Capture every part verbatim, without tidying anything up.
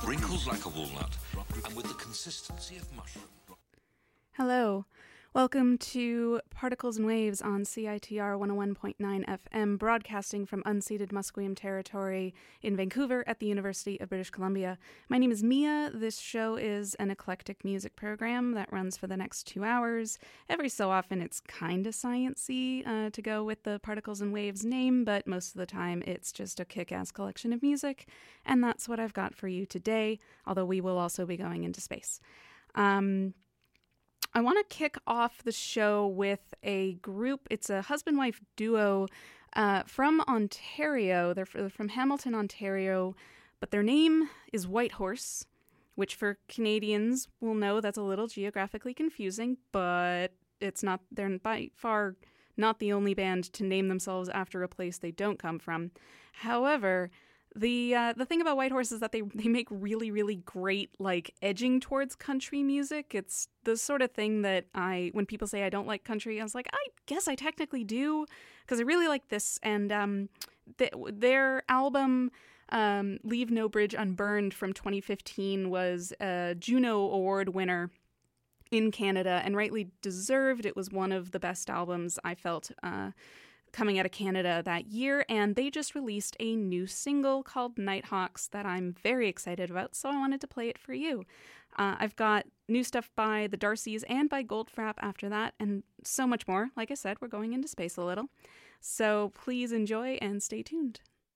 wrinkled like a walnut, and with the consistency of mushroom. Hello. Welcome to Particles and Waves on C I T R one oh one point nine F M, broadcasting from unceded Musqueam territory in Vancouver at the University of British Columbia. My name is Mia. This show is an eclectic music program that runs for the next two hours. Every so often it's kind of science-y uh, to go with the Particles and Waves name, but most of the time it's just a kick-ass collection of music, and that's what I've got for you today, although we will also be going into space. Um... I want to kick off the show with a group. It's a husband-wife duo uh, from Ontario. They're from Hamilton, Ontario, but their name is Whitehorse, which for Canadians will know that's a little geographically confusing, but it's not. They're by far not the only band to name themselves after a place they don't come from. However, The uh, the thing about Whitehorse is that they, they make really, really great, like, edging towards country music. It's the sort of thing that I, when people say I don't like country, I was like, I guess I technically do, because I really like this. And um, th- their album, um, Leave No Bridge Unburned from twenty fifteen, was a Juno Award winner in Canada, and rightly deserved. It was one of the best albums I felt uh coming out of Canada that year, and they just released a new single called Nighthawks that I'm very excited about, so I wanted to play it for you. Uh, I've got new stuff by the Darcys and by Goldfrapp after that, and so much more. Like I said, we're going into space a little. So please enjoy and stay tuned.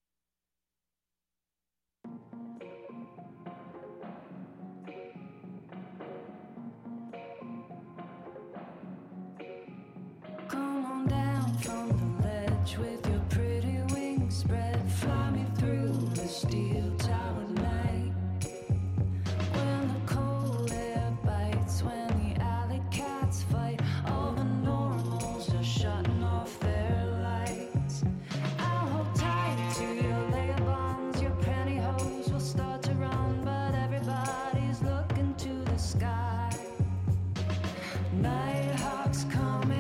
Come on down from the ledge with your pretty wings spread. Fly me through the steel tower night. When the cold air bites, when the alley cats fight, all the normals are shutting off their lights. I'll hold tight to your layer bonds. Your pantyhose will start to run, but everybody's looking to the sky. Nighthawks coming.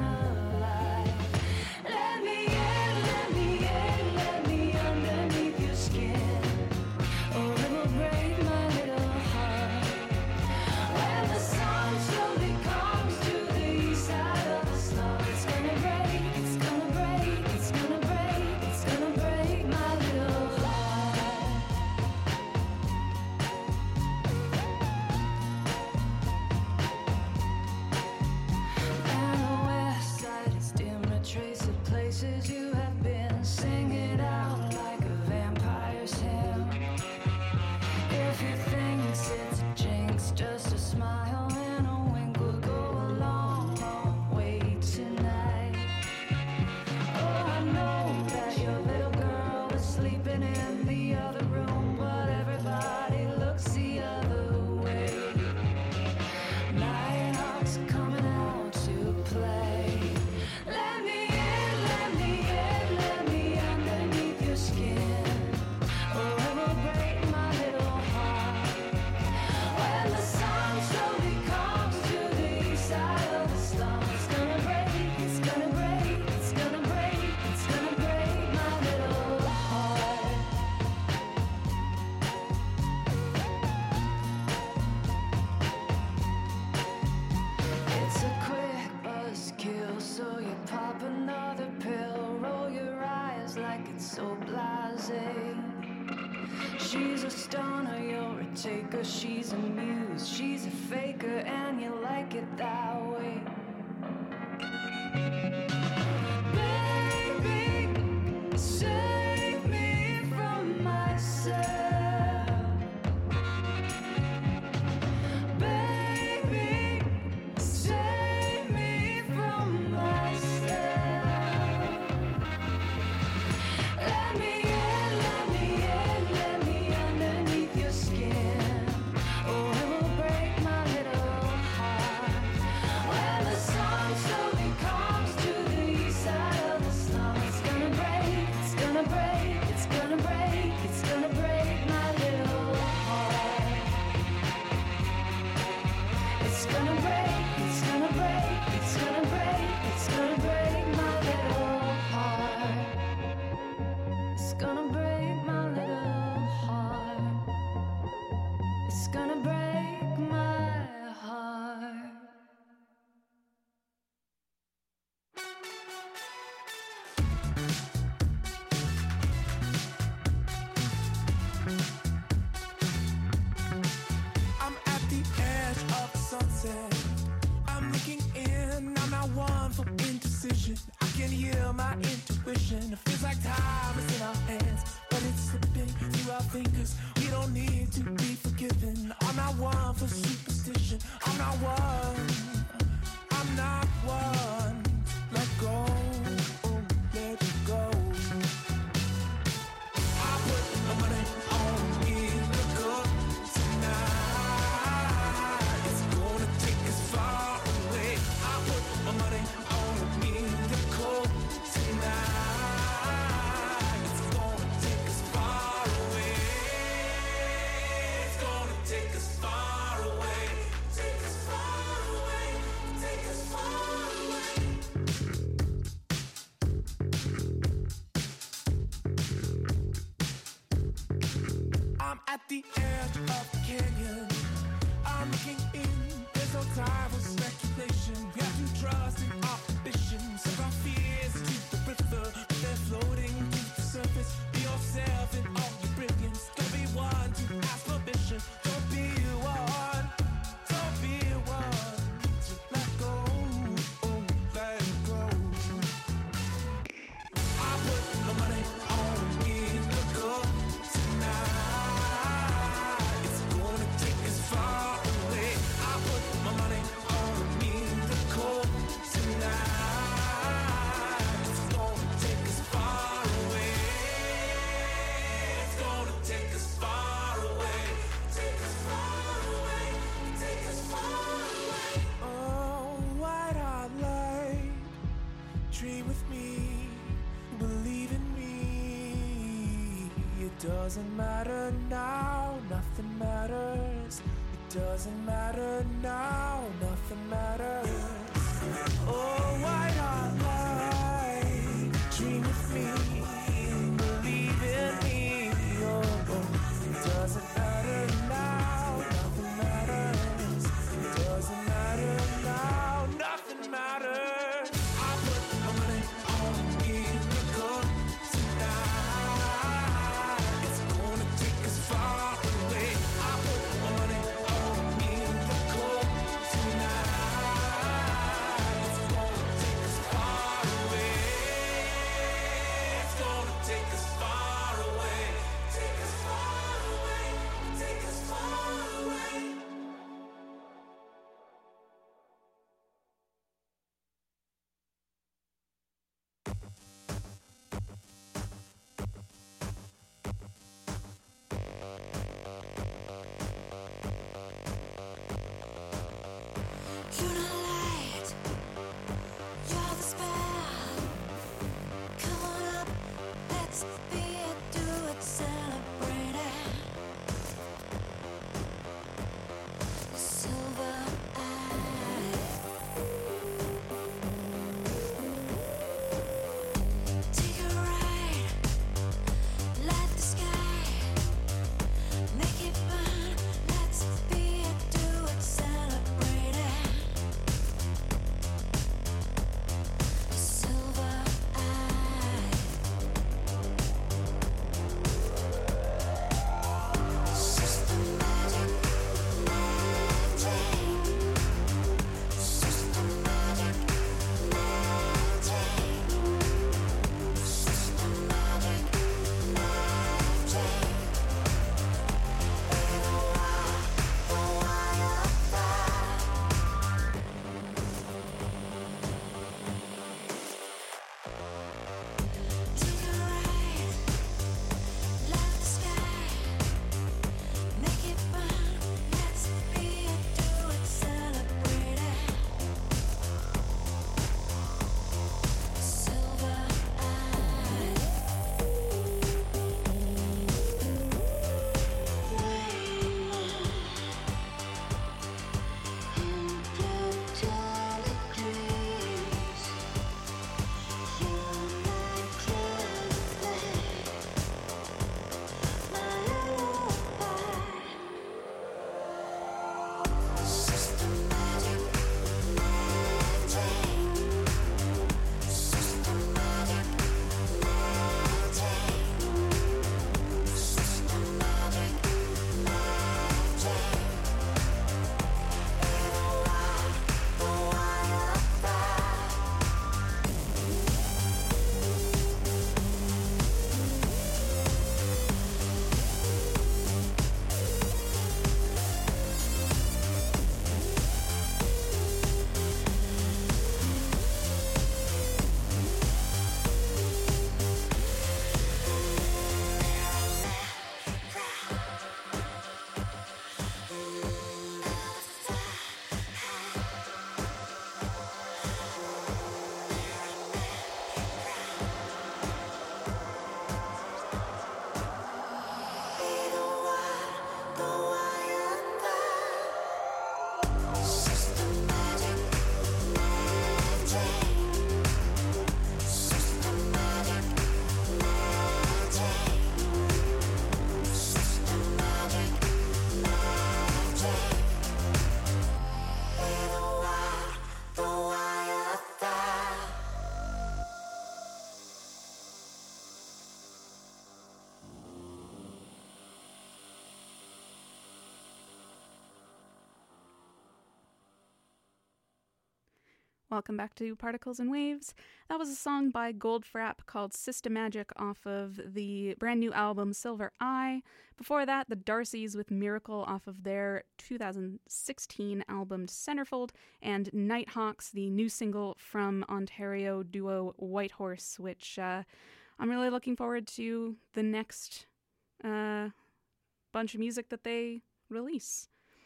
She's a muse, she's a faker, and you like it that way. Baby, save me from myself. Baby, save me from myself. Let me in, let me in, let me underneath your skin. Oh, it will break my little heart. Well, It's gonna break my heart. I'm at the edge of the sunset. I'm looking in, I'm not one for indecision. I can hear my intuition. It feels like time is in our hands, but it's slipping through our fingers. We don't need to be forgiven. I'm not one for superstition. I'm not one. I'm not one. Let go. Oh, let it go. I put my money on miracle tonight. It's gonna take us far away. I put my money on a miracle tonight. It's gonna take us far away. It's gonna take us far away. Take us far away. Take us far away. I'm at the edge of the canyon. I'm looking in. There's no time for speculation. We have to trust in our ambition. Send our fears to the river. They're floating to the surface. Be yourself in all your brilliance. Don't be one to ask permission. Don't be one. Don't be one to let go. Oh, let go. I put my money on miracle tonight. It's gonna take us far away. I put my money on miracle tonight. It's gonna take us far away. It's gonna take us far away. Take us far away. Take us far away. Oh, white-hot light. Dream with me, believe in me. It doesn't matter now, nothing matters. It doesn't matter now, nothing matters. Oh, white-hot light. Dream with me, believe in me. Oh, oh. It doesn't matter now, nothing matters. It doesn't matter now, nothing matters. I put my money on miracle tonight. It's gonna take us far away. I put my money on miracle tonight. It's gonna take us far away. Welcome back to Particles and Waves. That was a song by Goldfrapp called Systemagic off of the brand new album Silver Eye. Before that, the Darcys with Miracle off of their two thousand sixteen album Centerfold, and Nighthawks, the new single from Ontario duo Whitehorse, which uh, I'm really looking forward to the next uh, bunch of music that they release.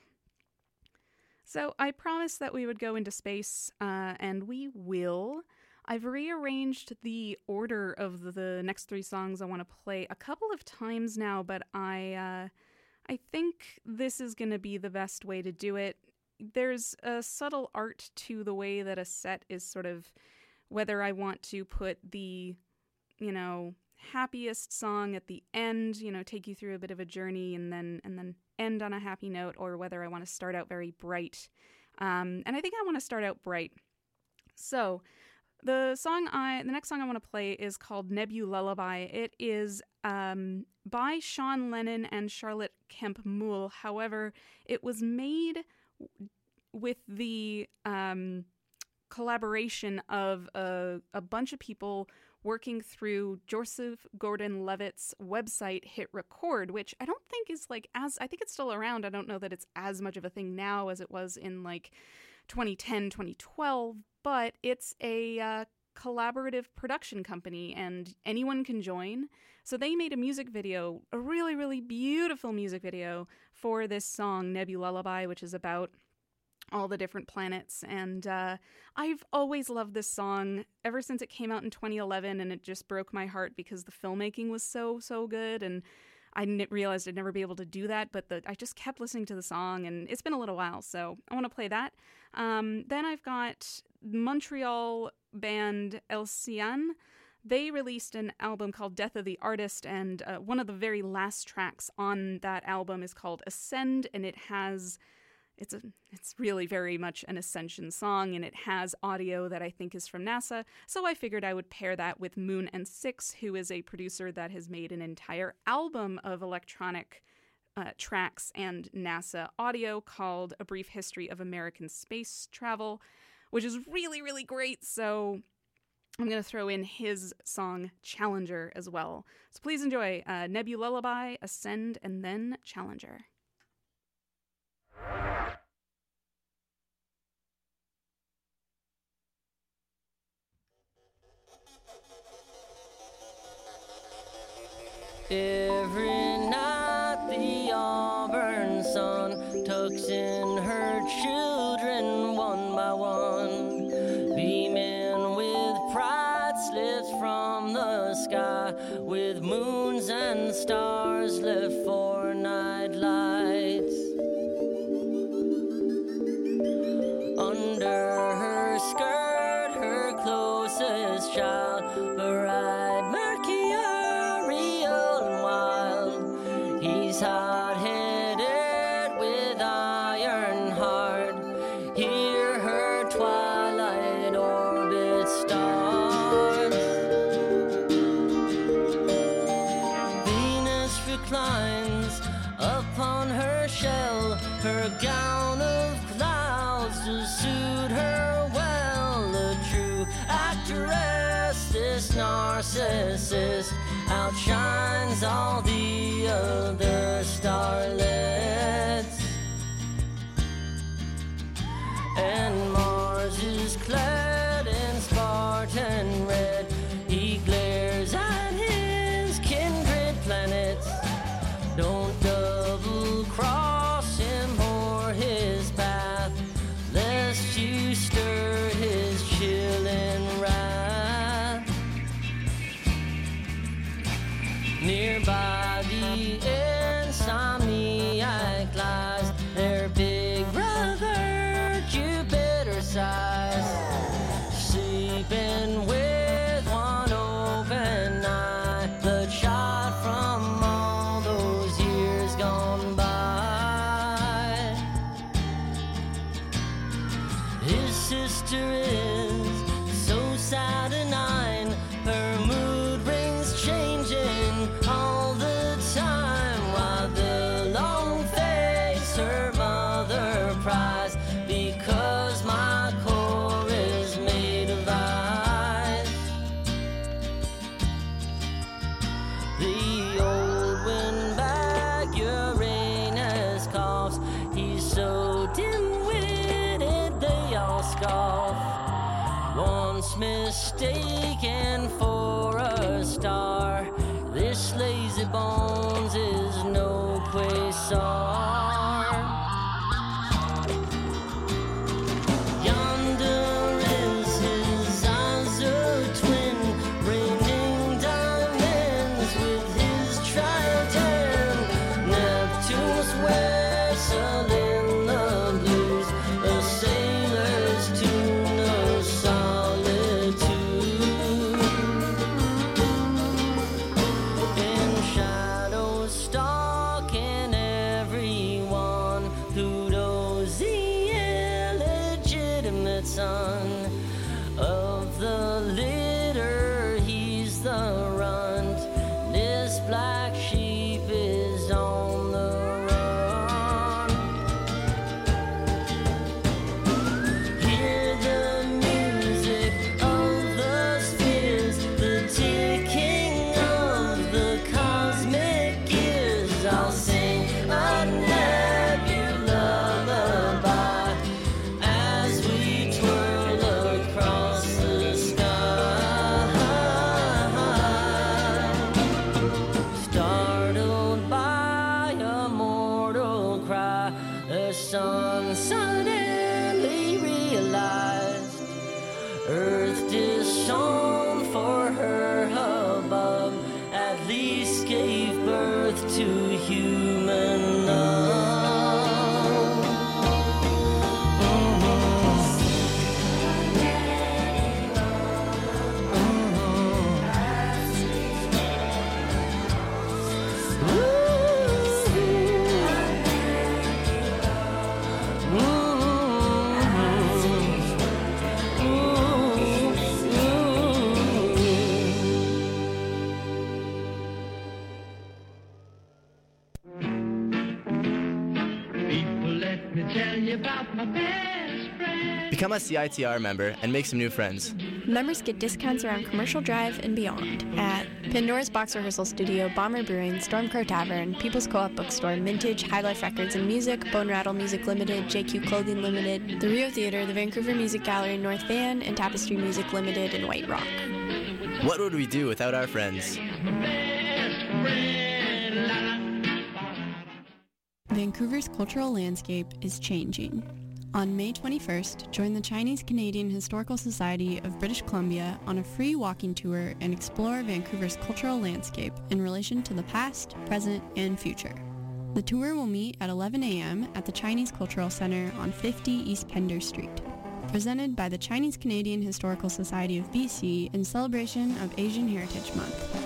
So I promised that we would go into space, uh, and we will. I've rearranged the order of the next three songs I want to play a couple of times now, but I, uh, I think this is going to be the best way to do it. There's a subtle art to the way that a set is sort of, whether I want to put the, you know, happiest song at the end, you know, take you through a bit of a journey and then and then end on a happy note, or whether I want to start out very bright. Um, and I think I want to start out bright. So the song I, the next song I want to play is called Nebu-Lullaby. It is um, by Sean Lennon and Charlotte Kemp Moule. However, it was made with the um, collaboration of a, a bunch of people working through Joseph Gordon-Levitt's website Hit Record, which I don't think is like as, I think it's still around. I don't know that it's as much of a thing now as it was in like twenty ten, twenty twelve, but it's a uh, collaborative production company and anyone can join. So they made a music video, a really, really beautiful music video for this song Nebu-Lullaby, which is about all the different planets, and uh, I've always loved this song ever since it came out in twenty eleven, and it just broke my heart because the filmmaking was so, so good, and I didn't realized I'd never be able to do that, but the, I just kept listening to the song, and it's been a little while, so I want to play that. Um, then I've got Montreal band El Cian. They released an album called Death of the Artist, and uh, one of the very last tracks on that album is called Ascend, and it has... It's a, it's really very much an Ascension song, and it has audio that I think is from NASA, so I figured I would pair that with Moon and Six, who is a producer that has made an entire album of electronic uh, tracks and NASA audio called A Brief History of American Space Travel, which is really, really great, so I'm going to throw in his song Challenger as well. So please enjoy uh, Nebu-Lullaby, Ascend, and then Challenger. Every night the auburn sun tucks in her children one by one, beaming with pride slips from the sky, with moons and stars left for night lights. Under her skirt, her closest child, bright mercurial and wild. He's hot-headed with iron heart. Hear her twilight orbit stars. Venus reclines upon her shell, her gown of clouds to suit her well. A true actress, this narcissist outshines all the other starlets. And Mars is clad in Spartan red. He glares at his kindred planets. Don't double cross him or his path, lest you stir his chilling wrath. Nearby the insomniac light He's so dim-witted they all scoff. Once mistaken for a star, this lazy bones is no Quasar. Yonder is his azure twin, raining diamonds with his trident. Neptune's vessel in the blues, a sailor's tune of solitude. In shadows stalking everyone, Pluto's the illegitimate son of the litter, he's the runt. This black sheep is on the run. Hear the music of the spheres, the ticking of the cosmic gears. I'll sing a nebula lullaby as we twirl across the sky. Startled by a mortal cry, the sun suddenly realized Earth disowned for her above, at least gave birth to human love. Become a C I T R member and make some new friends. Members get discounts around Commercial Drive and beyond at Pandora's Box Rehearsal Studio, Bomber Brewing, Stormcrow Tavern, People's Co-op Bookstore, Mintage, High Life Records and Music, Bone Rattle Music Limited, J Q Clothing Limited, the Rio Theater, the Vancouver Music Gallery, North Van, and Tapestry Music Limited in White Rock. What would we do without our friends? Vancouver's cultural landscape is changing. On May twenty-first, join the Chinese-Canadian Historical Society of British Columbia on a free walking tour and explore Vancouver's cultural landscape in relation to the past, present, and future. The tour will meet at eleven a.m. at the Chinese Cultural Center on fifty East Pender Street. Presented by the Chinese-Canadian Historical Society of B C in celebration of Asian Heritage Month.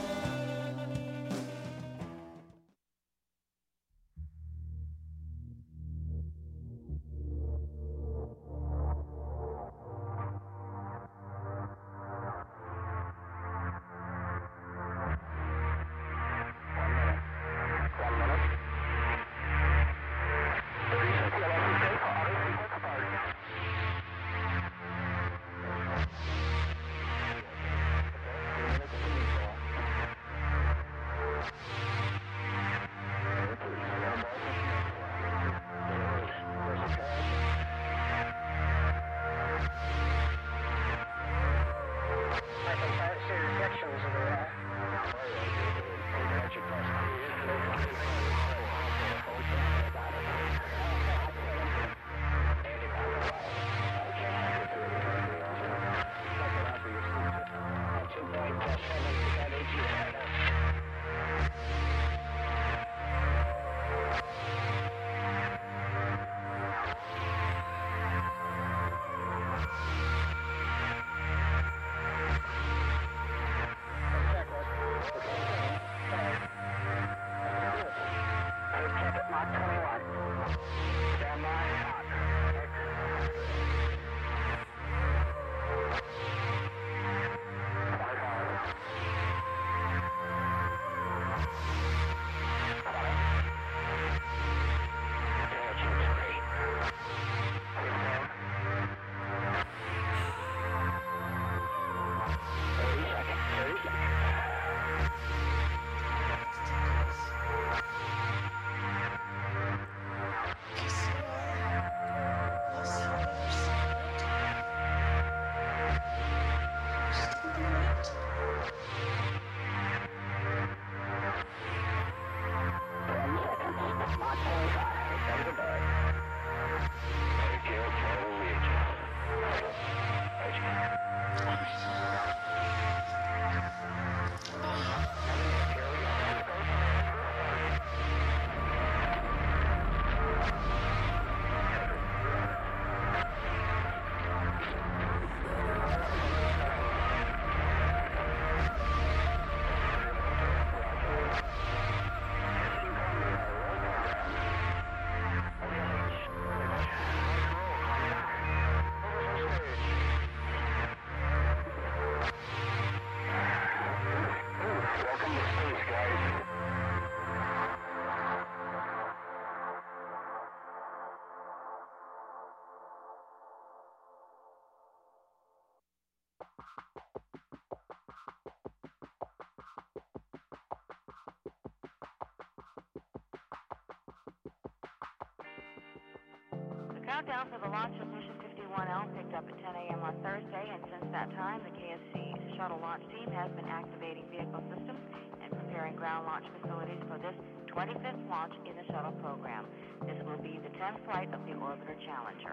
countdown for the launch of Mission fifty-one L picked up at ten a.m. on Thursday, and since that time, the K S C shuttle launch team has been activating vehicle systems and preparing ground launch facilities for this twenty-fifth launch in the shuttle program. This will be the tenth flight of the Orbiter Challenger.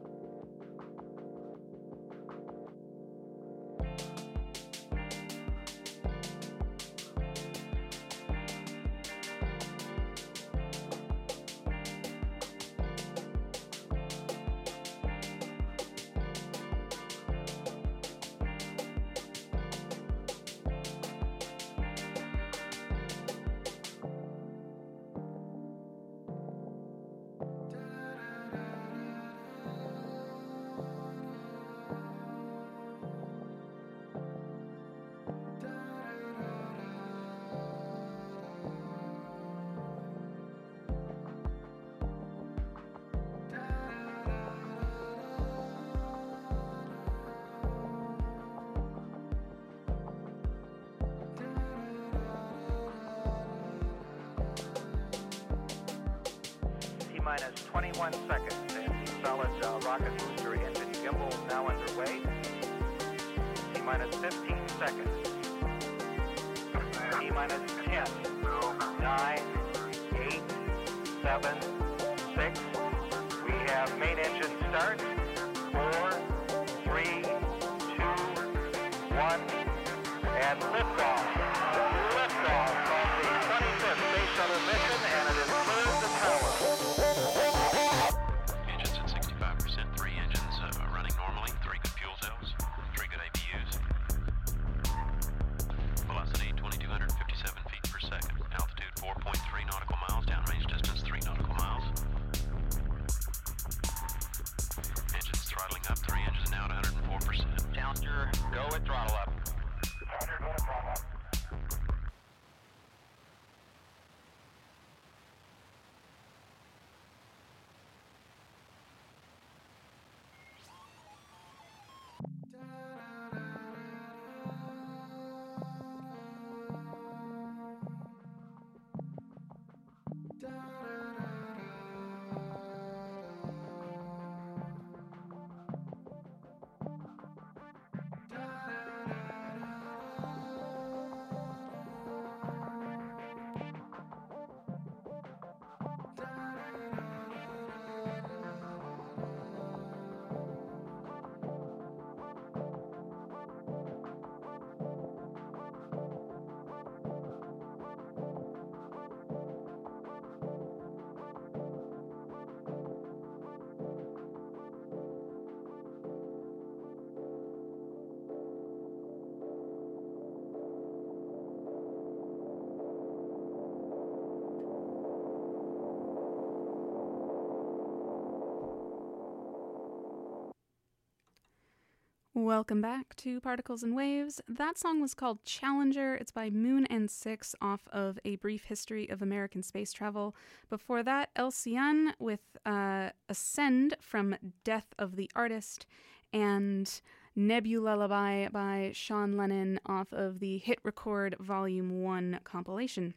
Minus twenty-one seconds, and the solid uh, rocket booster engine gimbal now underway. T minus fifteen seconds. T minus ten, nine, eight, seven, six. We have main engine start. Four, three, two, one, and liftoff. Liftoff of the twenty-fifth Space Shuttle mission, and it is cleared the tower. Engines at sixty-five percent, three engines uh, running normally, three good fuel cells, three good A P Us. Velocity twenty-two fifty-seven feet per second, altitude four point three nautical miles, downrange distance three nautical miles. Engines throttling up, three engines now at one hundred four percent. Challenger, go at throttle up. Challenger, go at throttle up. Welcome back to Particles and Waves. That song was called Challenger. It's by Moon and Six off of A Brief History of American Space Travel. Before that, El Cian with uh, Ascend from Death of the Artist and Nebulalullaby by Sean Lennon off of the Hit Record Volume one compilation.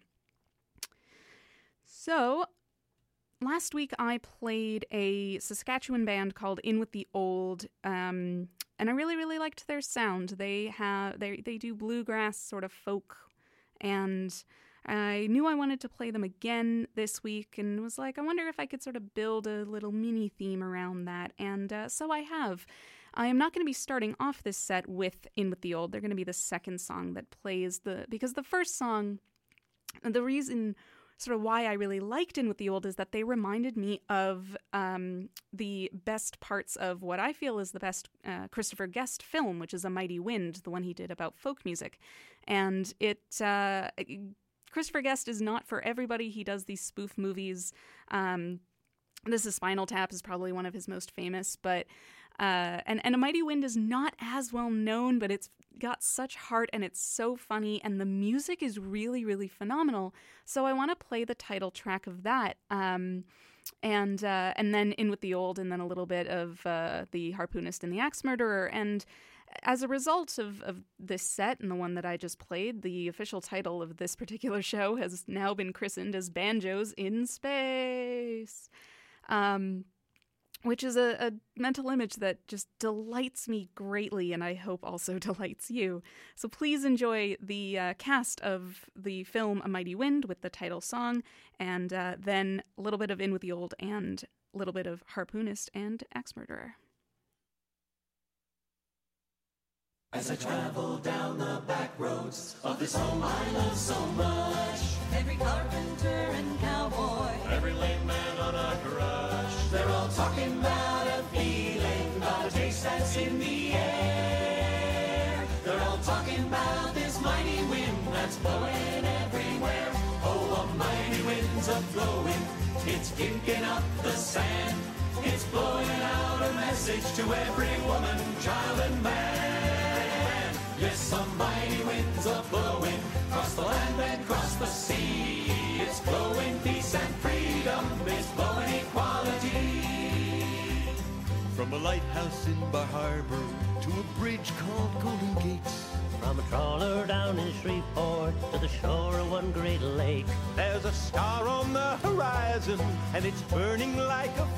So, last week I played a Saskatchewan band called In With the Old, um... and I really, really liked their sound. They have they they do bluegrass sort of folk, and I knew I wanted to play them again this week, and was like, I wonder if I could sort of build a little mini theme around that, and uh, so I have. I am not going to be starting off this set with In With the Old. They're going to be the second song that plays the because the first song, the reason. Sort of why I really liked In With the Old is that they reminded me of um, the best parts of what I feel is the best uh, Christopher Guest film, which is A Mighty Wind, the one he did about folk music. And it uh, Christopher Guest is not for everybody. He does these spoof movies. Um, this is Spinal Tap is probably one of his most famous, but uh, and, and A Mighty Wind is not as well known, but it's got such heart and it's so funny and the music is really, really phenomenal. So I want to play the title track of that. Um, and uh, and then In With the Old, and then a little bit of uh, The Harpoonist and the Axe Murderer. And as a result of, of this set and the one that I just played, the official title of this particular show has now been christened as Banjos in Space. Um, which is a, a mental image that just delights me greatly, and I hope also delights you. So please enjoy the uh, cast of the film A Mighty Wind with the title song, and uh, then a little bit of In With the Old and a little bit of Harpoonist and Axe Murderer. As I travel down the back roads of this home I love so much, Every carpenter and cowboy, every lame man on a crush, they're all talking about a feeling, about a taste that's in the air. They're all talking about this mighty wind that's blowing everywhere. Oh, a mighty wind's a-blowing, it's kicking up the sand. It's blowing out a message to every woman, child, and man. Yes, a mighty wind's a-blowing, across the land and across the sea. It's blowing peace and freedom, it's blowing equality. From a lighthouse in Bar Harbor to a bridge called Golden Gates, from a trawler down in Shreveport to the shore of one great lake, there's a star on the horizon and it's burning like a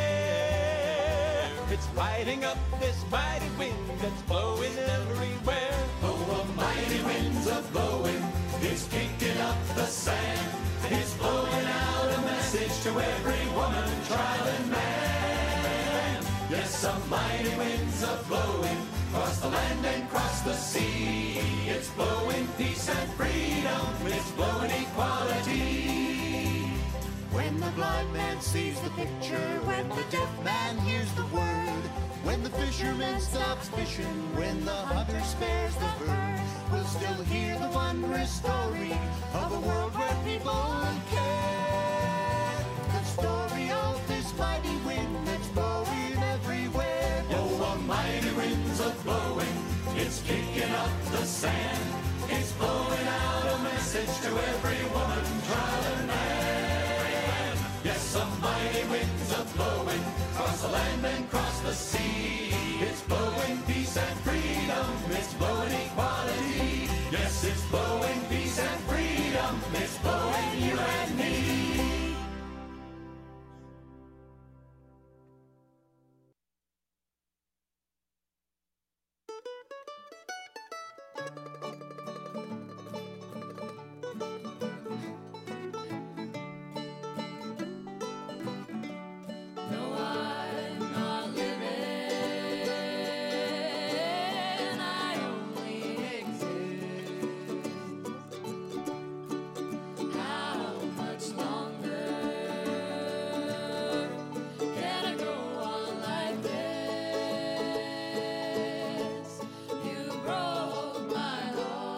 flare. It's lighting up this mighty wind that's blowing everywhere. Oh, a mighty wind's a-blowing, it's kicking up the sand. It's blowing out a message to every woman, child, and man. Yes, a mighty wind's a-blowing, across the land and across the sea. It's blowing peace and freedom, it's blowing equality. When the blind man sees the picture, when the deaf man hears the word, when the fisherman stops fishing, when the hunter spares the herd, we'll still hear the wondrous story of a world where people care. The story of this mighty wind that's blowing everywhere. Oh, a mighty wind's a-blowing, it's kicking up the sand. It's blowing out a message to every woman, child, and man. Yes, a mighty wind's a-blowing, across the land and across the sea. It's blowing peace and freedom, it's blowing equality. Yes, it's blowing peace and freedom, it's blowing you and me. no, I'm not living, I only exist. How much longer can I go on like this? You broke my heart.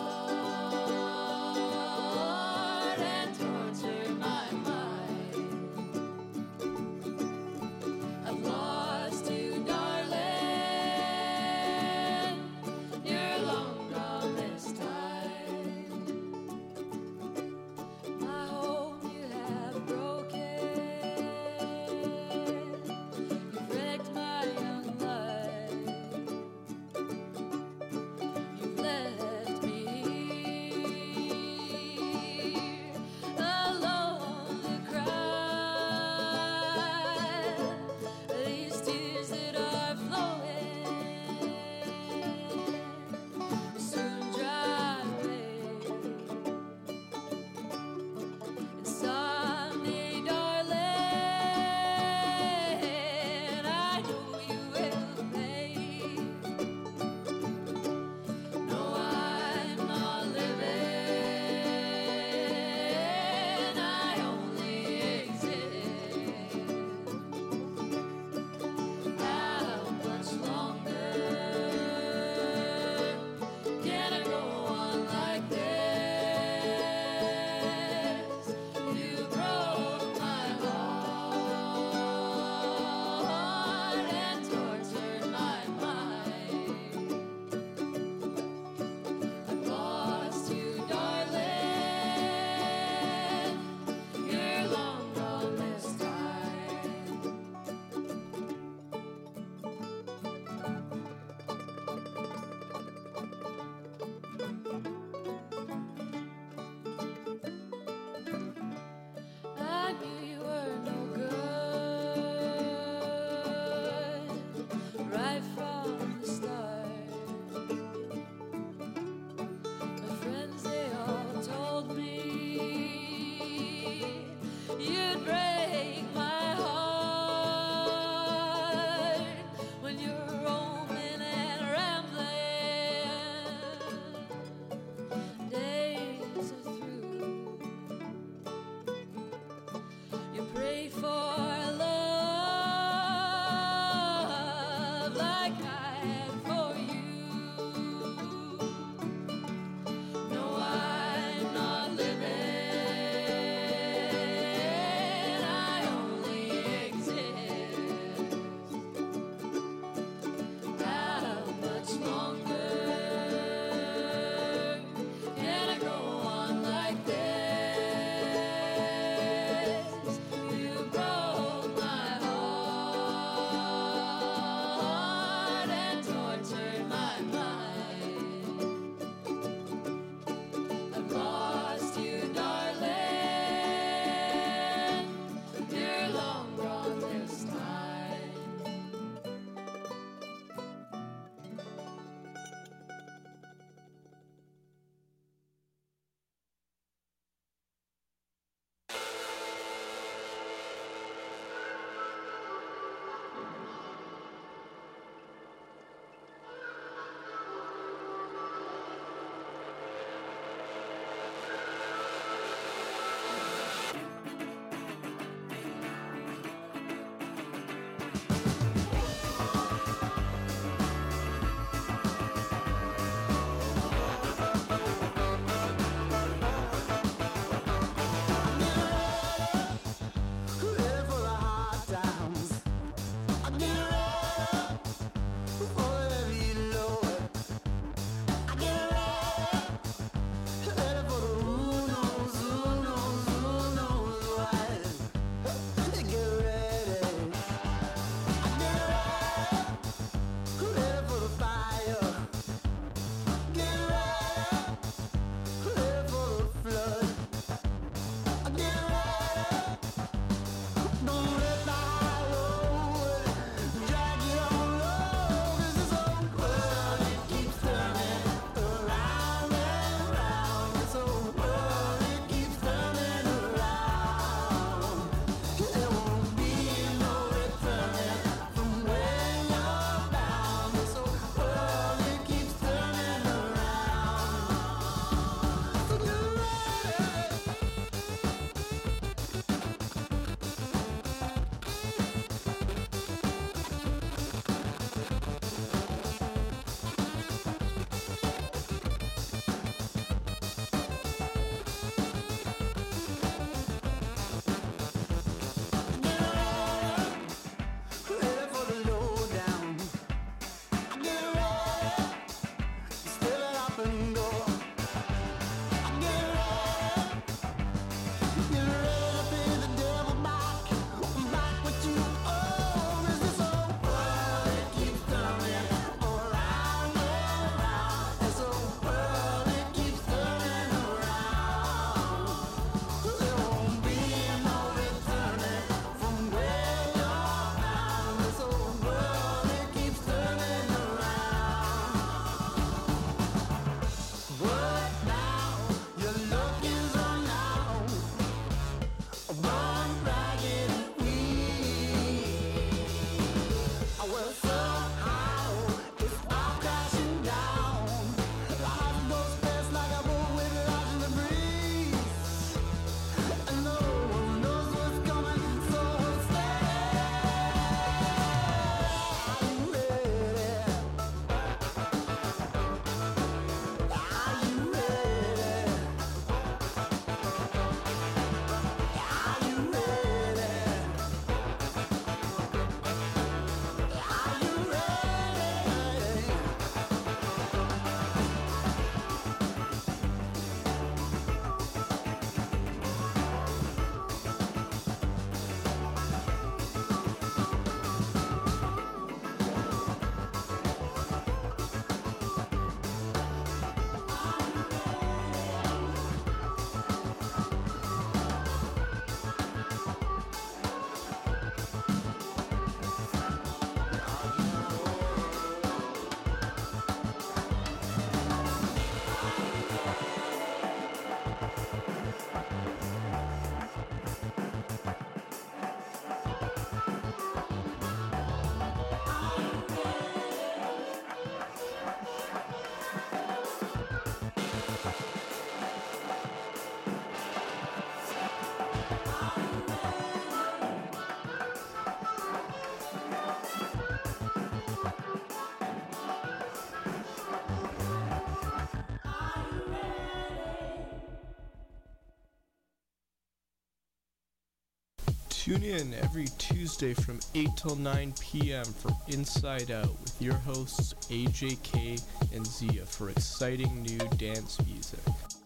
Tune in every Tuesday from eight till nine p.m. for Inside Out with your hosts A J K and Zia for exciting new dance music.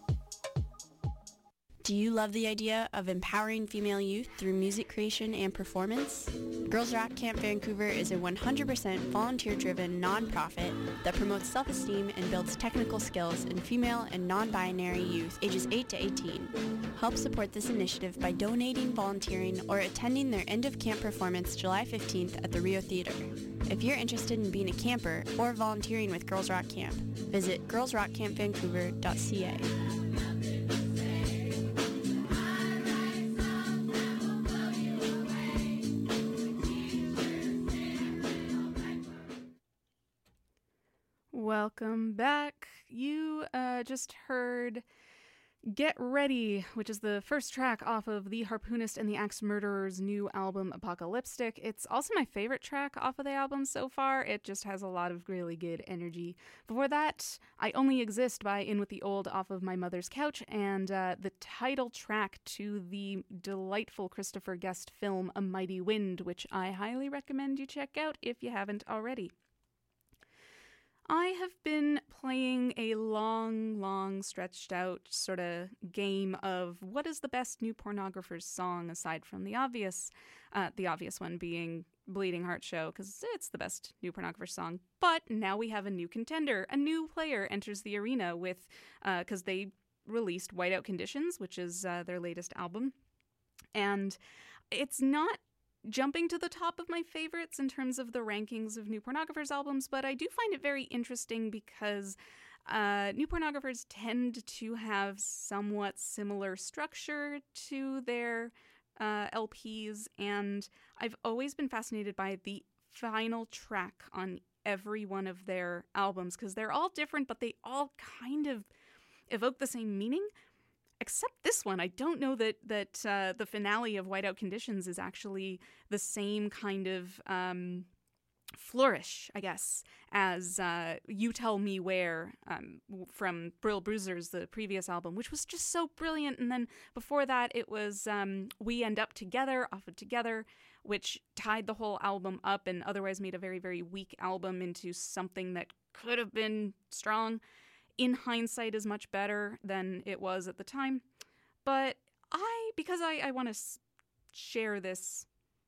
Do you love the idea of empowering female youth through music creation and performance? Girls Rock Camp Vancouver is a one hundred percent volunteer-driven nonprofit that promotes self-esteem and builds technical skills in female and non-binary youth ages eight to eighteen. Help support this initiative by donating, volunteering, or attending their end-of-camp performance July fifteenth at the Rio Theater. If you're interested in being a camper or volunteering with Girls Rock Camp, visit girls rock camp vancouver dot c a. Welcome back. You uh, just heard Get Ready, which is the first track off of The Harpoonist and the Axe Murderer's new album, Apocalyptic. It's also my favorite track off of the album so far. It just has a lot of really good energy. Before that, I Only Exist by In With the Old off of My Mother's Couch, and uh, the title track to the delightful Christopher Guest film, A Mighty Wind, which I highly recommend you check out if you haven't already. I have been playing a long, long, stretched out sort of game of what is the best new pornographer's song aside from the obvious, uh, the obvious one being Bleeding Heart Show, because it's the best new pornographer's song. But now we have a new contender. A new player enters the arena with, because uh, they released Whiteout Conditions, which is uh, their latest album. And it's not jumping to the top of my favorites in terms of the rankings of new pornographers albums, but I do find it very interesting because uh, new pornographers tend to have somewhat similar structure to their uh, L Ps, and I've always been fascinated by the final track on every one of their albums because they're all different, but they all kind of evoke the same meaning. Except this one, I don't know that that uh, the finale of Whiteout Conditions is actually the same kind of um, flourish, I guess, as uh, You Tell Me Where um, from Brill Bruisers, the previous album, which was just so brilliant. And then before that, it was um, We End Up Together, off of Together, which tied the whole album up and otherwise made a very, very weak album into something that could have been strong. In hindsight is much better than it was at the time. But I, because I, I want to s- share this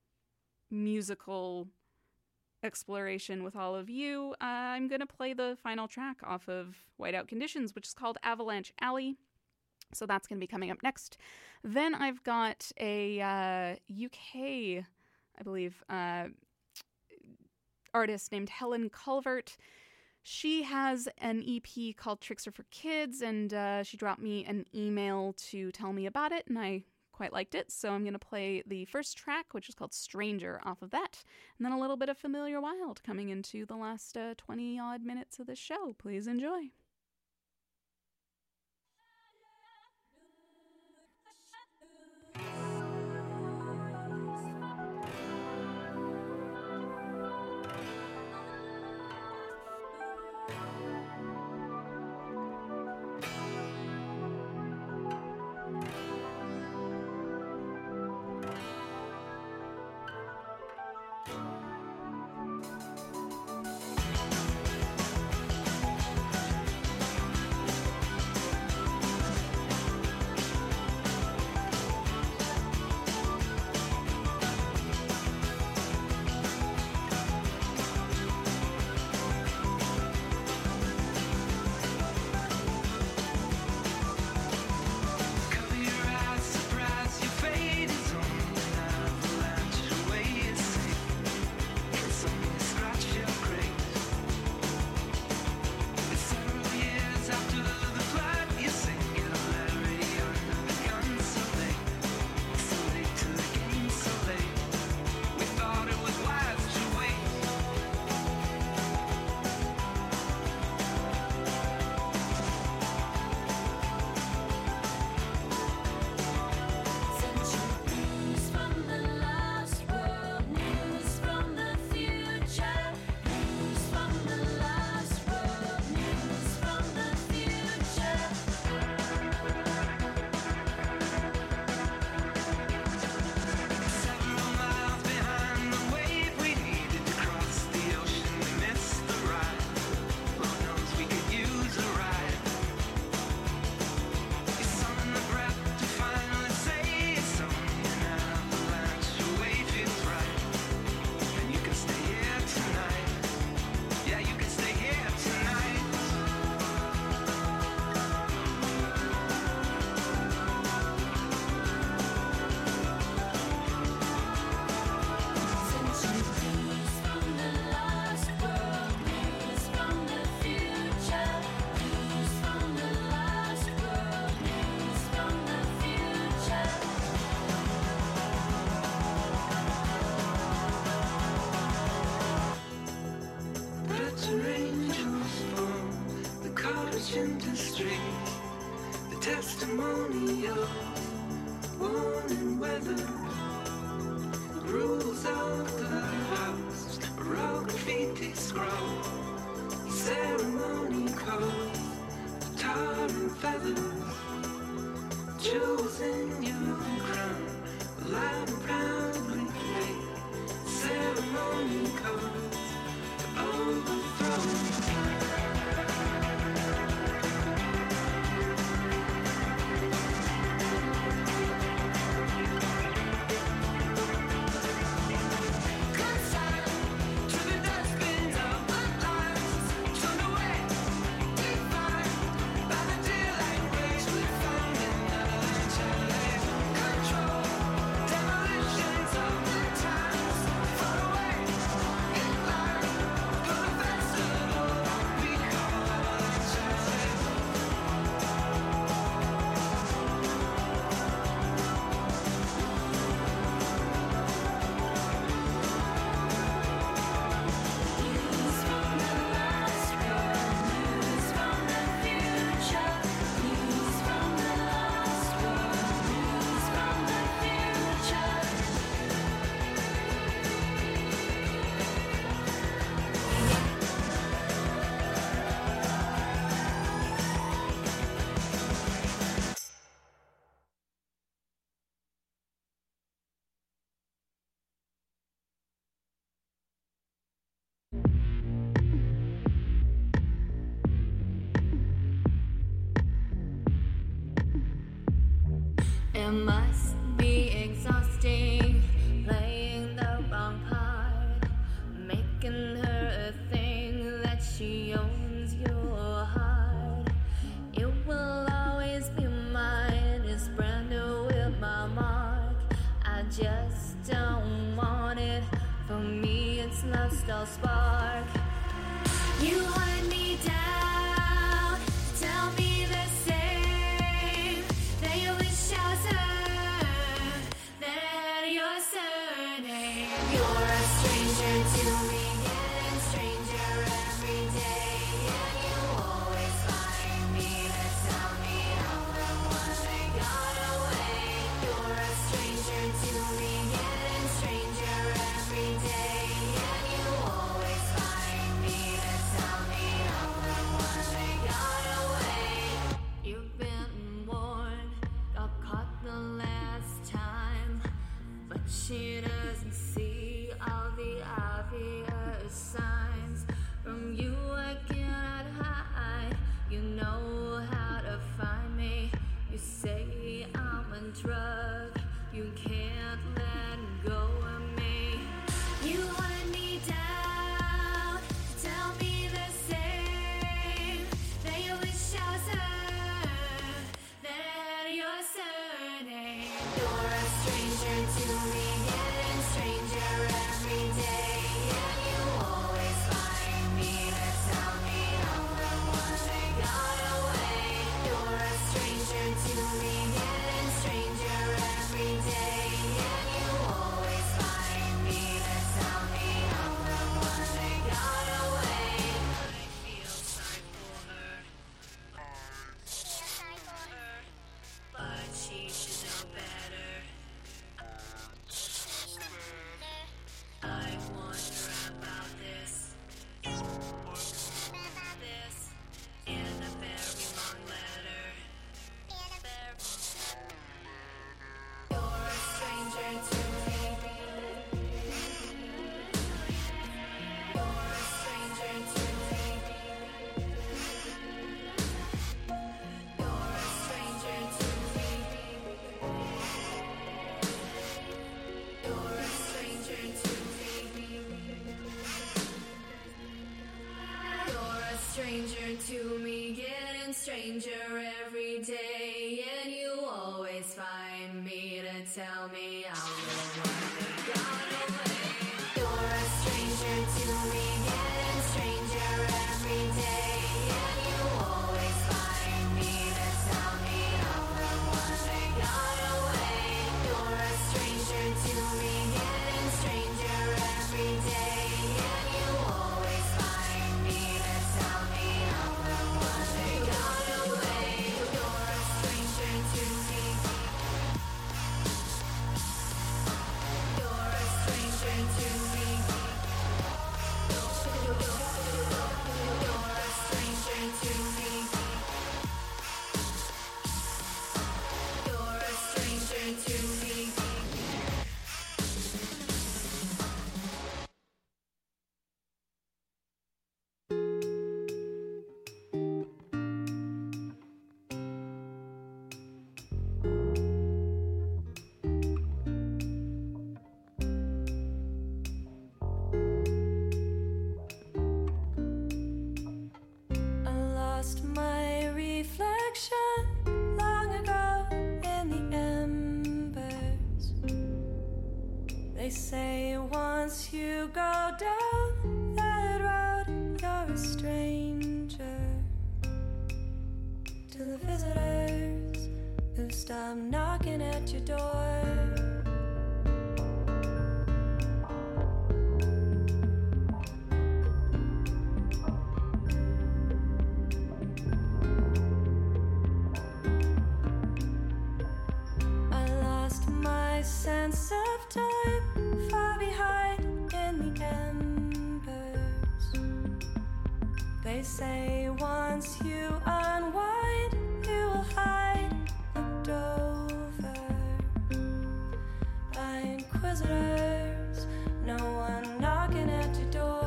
musical exploration with all of you, uh, I'm going to play the final track off of Whiteout Conditions, which is called Avalanche Alley. So that's going to be coming up next. Then I've got a uh, U K, I believe, uh, artist named Helen Culvert. She has an E P called Tricks Are for Kids, and uh, she dropped me an email to tell me about it, and I quite liked it, so I'm going to play the first track, which is called Stranger, off of that, and then a little bit of Familiar Wild coming into the last uh, twenty-odd minutes of the show. Please enjoy. this lust all spark. You hunt me down, tell me the same, that you wish I was her, that I had your surname. You're a stranger to me, getting stranger every day, and you always find me to tell me I'm the one that got away. You're a stranger to me, getting stranger every day, and you always find me to tell me I'm the one that got away. You've been warned, got caught the last time, but she doesn't see all the obvious signs. From you I cannot hide, you know how to find me. You say I'm a drug, you can't let go of me. You hunt me down, tell me the same, that you wish I was her, that I had your surname. You're a stranger to me, getting stranger every day, and you always find me to tell me I'm the one that got away. You're a stranger to me, getting stranger every day, and you always find me to tell me I'm the one that got away. I feel sorry for her, but she should know better. I wonder about this, this, in a very long letter. You're a stranger to me. You're a stranger to me. You're a stranger to me. You're a stranger to me. You're a stranger to me, getting stranger every day, and you always find me to tell me I'm the one that got away. You're a stranger to me, getting stranger every day, and you always find me to tell me I'm the one that got away. You're a stranger to me, getting stranger every day, and you always find me to tell me I'm the one that got away. You're a stranger to me. You're a stranger to me. You're a stranger to me. You're a stranger to me. I lost my reflection long ago in the embers. They say once you go down that road, you're a stranger to the visitors who stop knocking at your door. I lost my sense of time far behind in the embers. They say once you unwind, you will hide looked over by inquisitors, no one knocking at your door.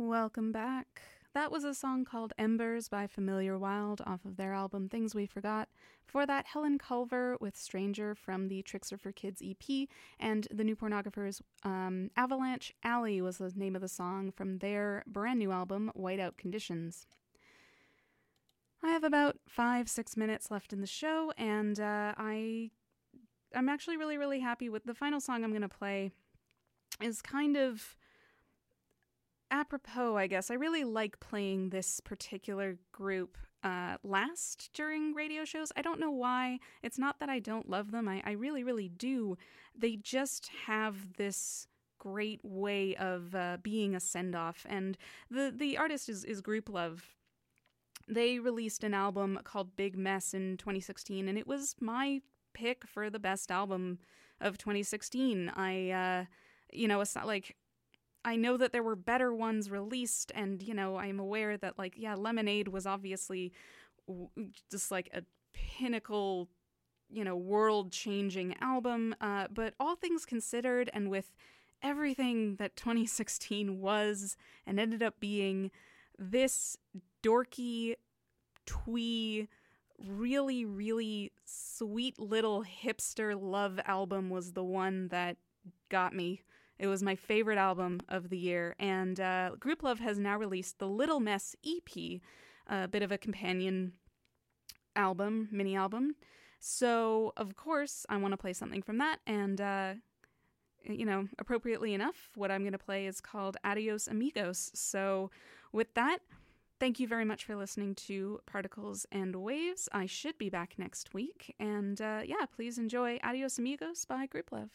Welcome back. That was a song called Embers by Familiar Wild off of their album Things We Forgot. Before that, Helen Culver with Stranger from the Tricks Are for Kids E P, and the New Pornographers um, Avalanche Alley was the name of the song from their brand new album Whiteout Conditions. I have about five, six minutes left in the show, and uh, I, I'm actually really, really happy with the final song I'm going to play. Is kind of apropos, I guess. I really like playing this particular group uh, last during radio shows. I don't know why. It's not that I don't love them. I, I really, really do. They just have this great way of uh, being a send-off. And the, the artist is, is Grouplove. They released an album called Big Mess in twenty sixteen, and it was my pick for the best album of twenty sixteen. I, uh, you know, it's not like... I know that there were better ones released, and, you know, I'm aware that, like, yeah, Lemonade was obviously w- just, like, a pinnacle, you know, world-changing album, uh, but all things considered, and with everything that twenty sixteen was and ended up being, this dorky, twee, really, really sweet little hipster love album was the one that got me. It was my favorite album of the year, and uh, Grouplove has now released the Little Mess E P, a bit of a companion album, mini album. So, of course, I want to play something from that, and, uh, you know, appropriately enough, what I'm going to play is called Adios Amigos. So, with that, thank you very much for listening to Particles and Waves. I should be back next week, and, uh, yeah, please enjoy Adios Amigos by Grouplove.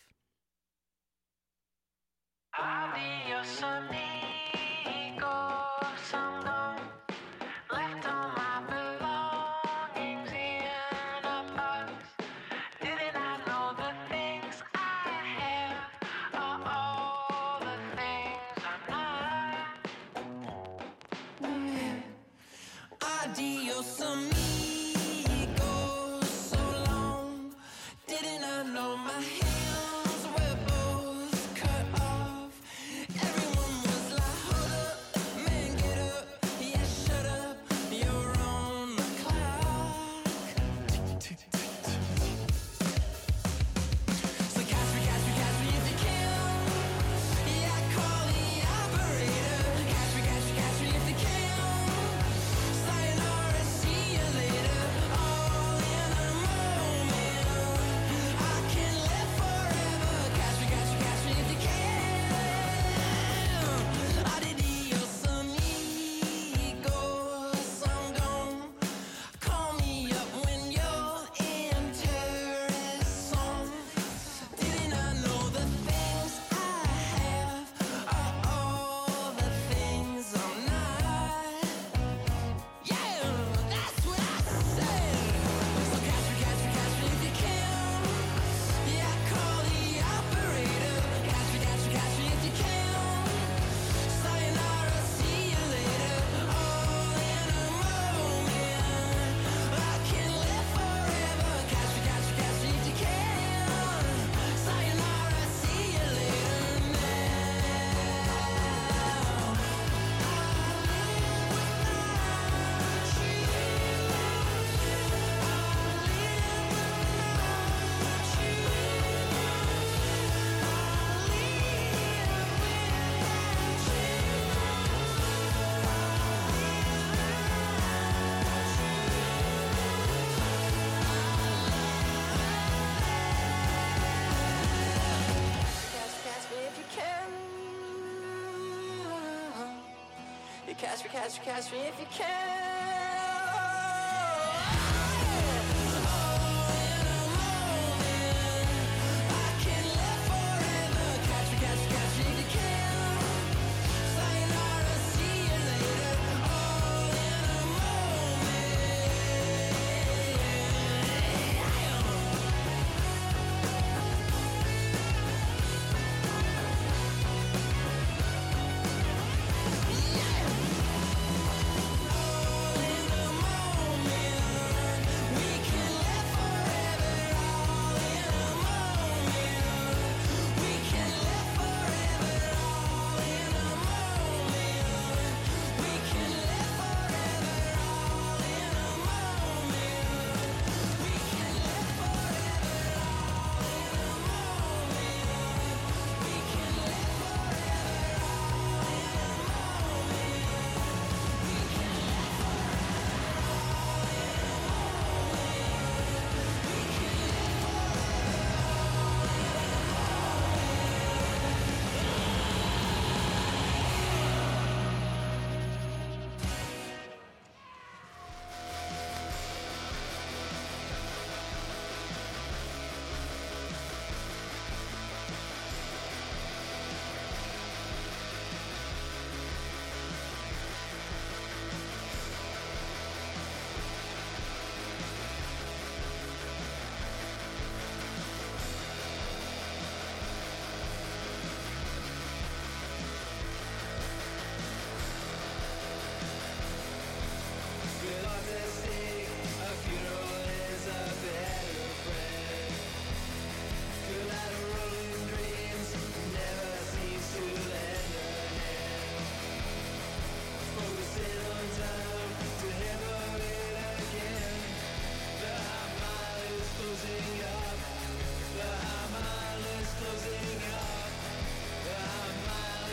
Adios, amigos, I'm gone. Left all my belongings in a box. Didn't I know the things I have are all the things I'm not? Adios, amigos, so long. Didn't I know my hands were both cut off? Everyone was like, hold up, man, get up. Yeah, shut up, you're on the clock. So catch me, catch me, catch me if you can. Yeah, call the operator. Catch me, catch me, catch me if you can. Sayonara, see you later. All in a moment. I can live forever. Catch me, catch me, catch me if you can. Adios, amigos, I'm gone. Call me up when you're in terrorist zone. Didn't I know the things I have are all the things I'm not? Yeah, that's what I said. So catch me, catch me, catch me if you can. Yeah, call the operator. Catch me, catch me, catch me if you can. Sayonara, see you later. All in a moment. I can live forever. Catch me, catch me, catch me if you can. Sayonara, see you later Catch, catch me if you can. You catch me, catch me, catch me if you can.